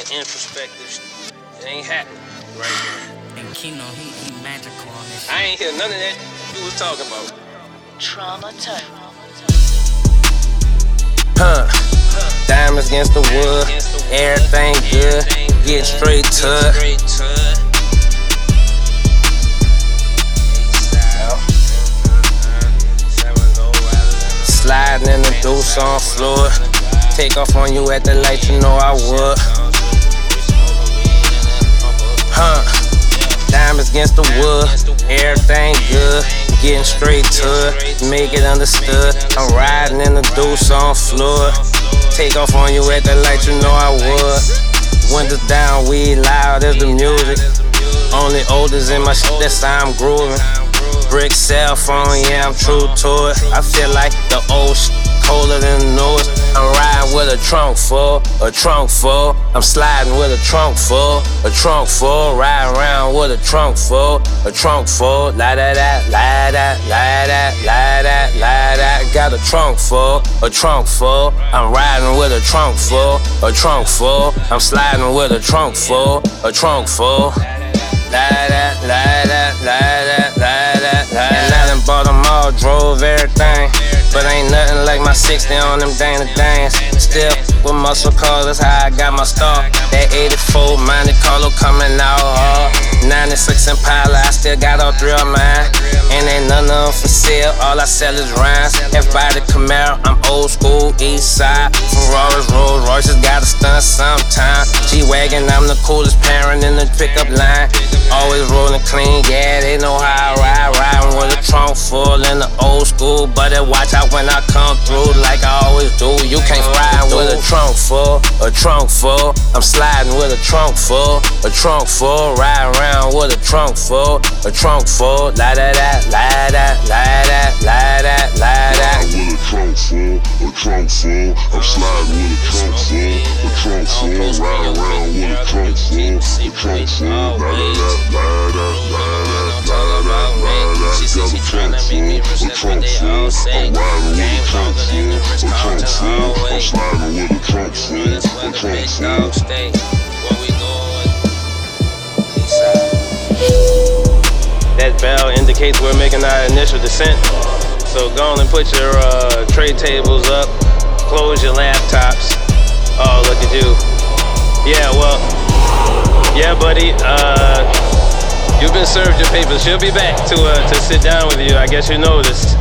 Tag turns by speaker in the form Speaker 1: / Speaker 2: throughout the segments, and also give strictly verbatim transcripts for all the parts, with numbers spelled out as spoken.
Speaker 1: that introspective shit. It ain't happening right now.
Speaker 2: And Kino, he, he magical on this shit.
Speaker 1: I ain't hear none of that you was talking about.
Speaker 3: Trauma Tone.
Speaker 1: Huh. Diamonds against the wood, everything good, get straight to it. Sliding in the deuce on floor, take off on you at the light, you know I would. Huh. Diamonds against the wood, everything good, getting straight to it, make it understood. I'm riding in the deuce on floor, take off on you at the light, you know I would. Windows down, weed loud as the music. Only olders in my shit, that's how I'm grooving. Brick cell phone, yeah, I'm true to it. I feel like the old shit colder than the newest. I'm riding with a trunk full, a trunk full. I'm sliding with a trunk full, a trunk full. Riding around with a trunk full, a trunk full. La da da, la da, la da, la da, la da. Got a trunk full, a trunk full. I'm riding with a trunk full, a trunk full. I'm sliding with a trunk full, a trunk full. La da, la da, la da, la da, la da. And I done bought them all, drove everything. But ain't nothing like my sixty on them Dana Danes. Still with muscle cars, that's how I got my start. That eighty-four Monte Carlo coming out hard. ninety-six Impala, I still got all three of mine. And ain't none of them for sale, all I sell is rhymes. Everybody Camaro, I'm old school, east side. Ferraris, Rolls Royces, gotta stunt sometime. G-Wagon, I'm the coolest parent in the pickup line. Always rolling clean, yeah, they know how I ride. Riding with a trunk full in the old school. But watch out when I come through like I always do. You can't ride with a trunk full, a trunk full. I'm sliding with a trunk full, a trunk full. Riding around with a trunk full, a trunk full. La da da, la da, la da, la da, la da.
Speaker 4: With a trunk full, a trunk full. I'm sliding with a trunk full, a trunk full. Riding around with a trunk full, a trunk full. La da da, la da, la da, la da, la da. Got a trunk full, a trunk full. I'm riding with a trunk full, a trunk full. I'm sliding with a trunk full, a trunk full.
Speaker 1: That bell indicates we're making our initial descent. So go on and put your uh, tray tables up, close your laptops. Oh, look at you. Yeah, well, yeah, buddy. Uh, you've been served your papers. She'll be back to uh, to sit down with you. I guess you noticed.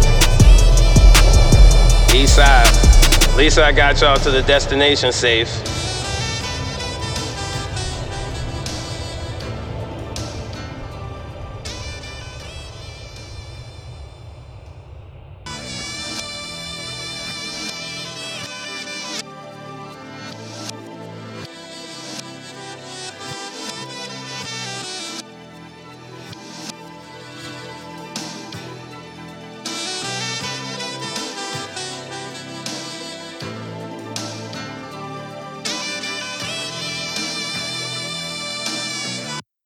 Speaker 1: East side. At least I got y'all to the destination safe.